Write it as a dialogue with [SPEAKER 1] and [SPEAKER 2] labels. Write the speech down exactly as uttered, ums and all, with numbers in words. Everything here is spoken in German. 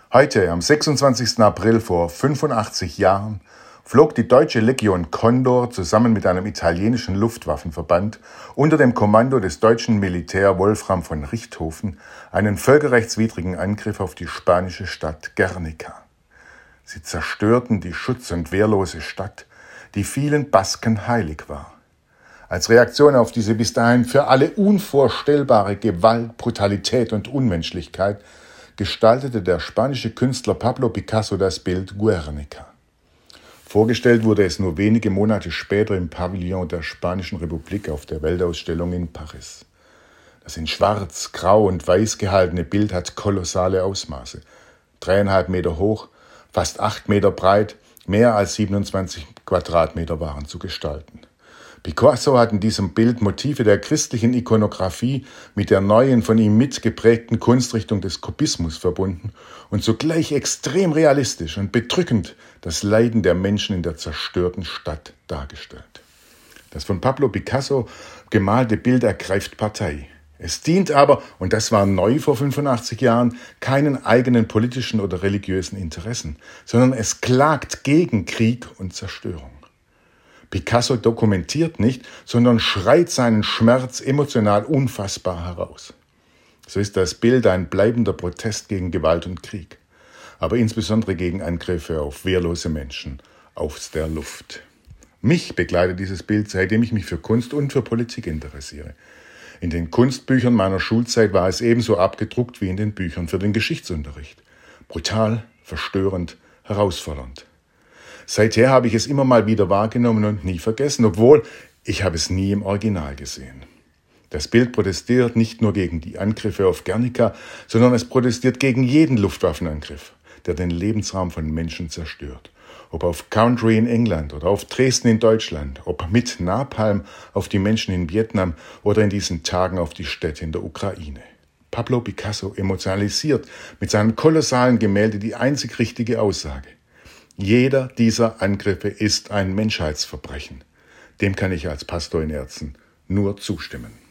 [SPEAKER 1] Heute, am sechsundzwanzigsten April vor fünfundachtzig Jahren, flog die deutsche Legion Condor zusammen mit einem italienischen Luftwaffenverband unter dem Kommando des deutschen Militär Wolfram von Richthofen einen völkerrechtswidrigen Angriff auf die spanische Stadt Guernica. Sie zerstörten die schutz- und wehrlose Stadt, die vielen Basken heilig war. Als Reaktion auf diese bis dahin für alle unvorstellbare Gewalt, Brutalität und Unmenschlichkeit gestaltete der spanische Künstler Pablo Picasso das Bild Guernica. Vorgestellt wurde es nur wenige Monate später im Pavillon der Spanischen Republik auf der Weltausstellung in Paris. Das in schwarz, grau und weiß gehaltene Bild hat kolossale Ausmaße. Dreieinhalb Meter hoch, fast acht Meter breit, mehr als siebenundzwanzig Quadratmeter waren zu gestalten. Picasso hat in diesem Bild Motive der christlichen Ikonographie mit der neuen, von ihm mitgeprägten Kunstrichtung des Kubismus verbunden und zugleich extrem realistisch und bedrückend das Leiden der Menschen in der zerstörten Stadt dargestellt. Das von Pablo Picasso gemalte Bild ergreift Partei. Es dient aber, und das war neu vor fünfundachtzig Jahren, keinen eigenen politischen oder religiösen Interessen, sondern es klagt gegen Krieg und Zerstörung. Picasso dokumentiert nicht, sondern schreit seinen Schmerz emotional unfassbar heraus. So ist das Bild ein bleibender Protest gegen Gewalt und Krieg, aber insbesondere gegen Angriffe auf wehrlose Menschen aus der Luft. Mich begleitet dieses Bild, seitdem ich mich für Kunst und für Politik interessiere. In den Kunstbüchern meiner Schulzeit war es ebenso abgedruckt wie in den Büchern für den Geschichtsunterricht. Brutal, verstörend, herausfordernd. Seither habe ich es immer mal wieder wahrgenommen und nie vergessen, obwohl ich habe es nie im Original gesehen. Das Bild protestiert nicht nur gegen die Angriffe auf Guernica, sondern es protestiert gegen jeden Luftwaffenangriff, der den Lebensraum von Menschen zerstört. Ob auf Country in England oder auf Dresden in Deutschland, ob mit Napalm auf die Menschen in Vietnam oder in diesen Tagen auf die Städte in der Ukraine. Pablo Picasso emotionalisiert mit seinem kolossalen Gemälde die einzig richtige Aussage. Jeder dieser Angriffe ist ein Menschheitsverbrechen. Dem kann ich als Pastor in Erzen nur zustimmen.